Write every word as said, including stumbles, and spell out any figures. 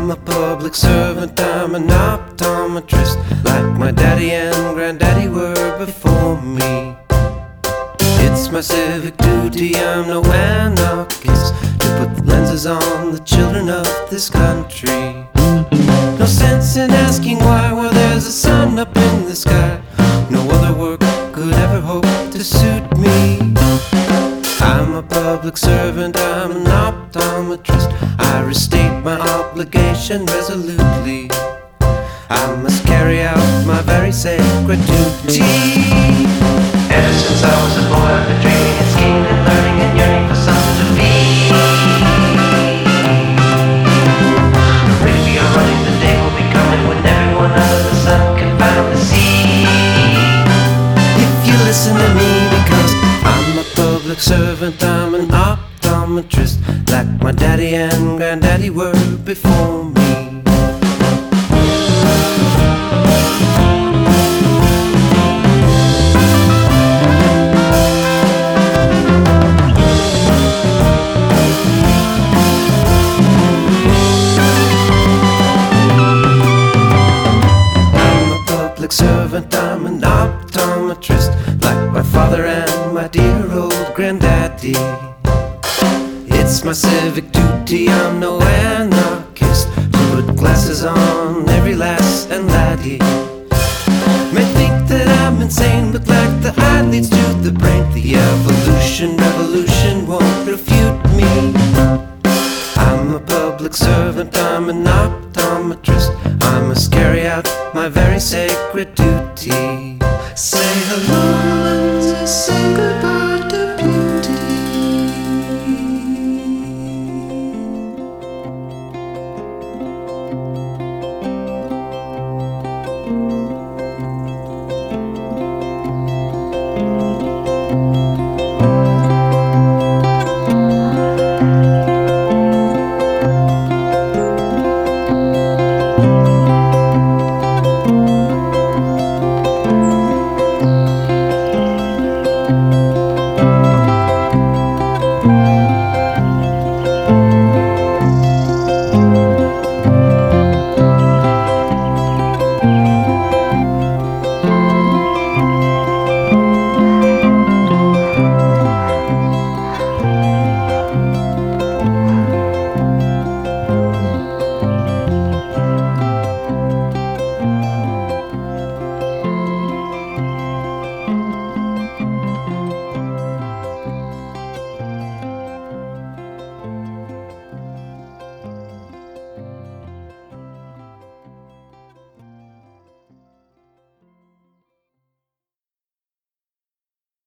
I'm a public servant, I'm an optometrist, like my daddy and granddaddy were before me. It's my civic duty, I'm no anarchist, to put lenses on the children of this country. No sense in asking why, well there's a sun up in the sky. No other work could ever hope to suit me. I'm a public servant, I'm an optometrist, I restate my obligation resolutely. I must carry out my very sacred duty. Ever since I was a boy I've been dreaming and scheming and learning and yearning for something to be. Maybe I'm running, the day will be coming when everyone under the sun can finally see. If you listen to me, because I'm a public servant, I'm an optometrist, like my daddy and granddaddy were before me. Servant, I'm an optometrist, like my father and my dear old granddaddy. It's my civic duty, I'm no anarchist, to put glasses on every lass and laddie. May think that I'm insane, but like the eye leads to the brain, the evolution revolution won't refute me. I'm a public servant, I'm an optometrist,